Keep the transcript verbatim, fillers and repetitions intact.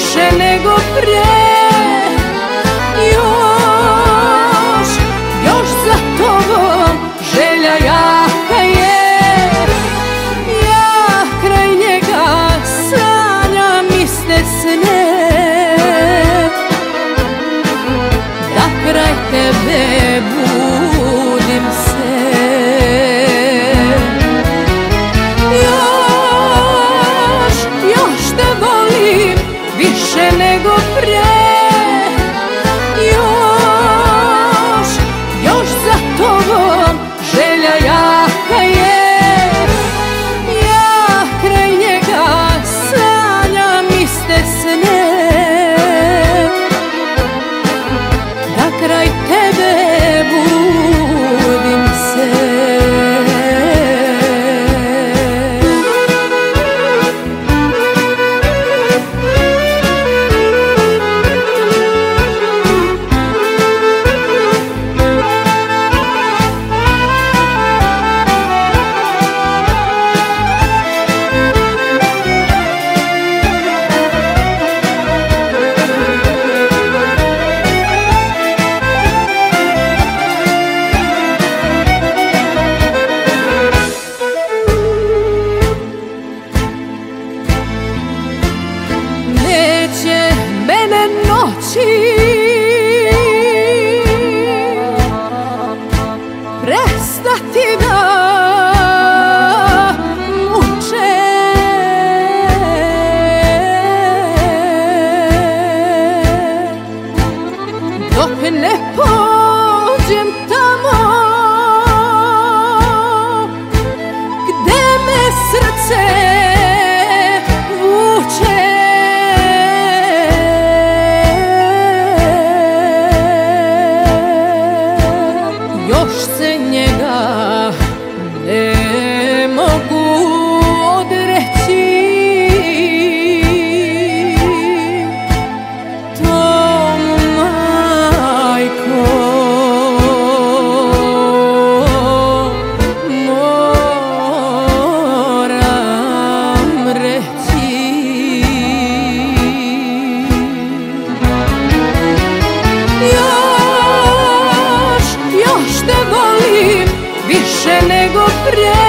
više nego prije. Još, još za tobom želja jaka je. Ja kraj njega sanjam iste sne, da kraj tebe budim se. Još, još te volim više nego prije. Još, još za tobom želja jaka je. Ja kraj njega sanjam iste sne, da kraj tebe budim se. Neće mene noći prestati da muče, dok ne pođem tamo gde me srce vuče. Još se njega ne mogu odreći, tomu majko moram reći. Još, još te volim više nego prije.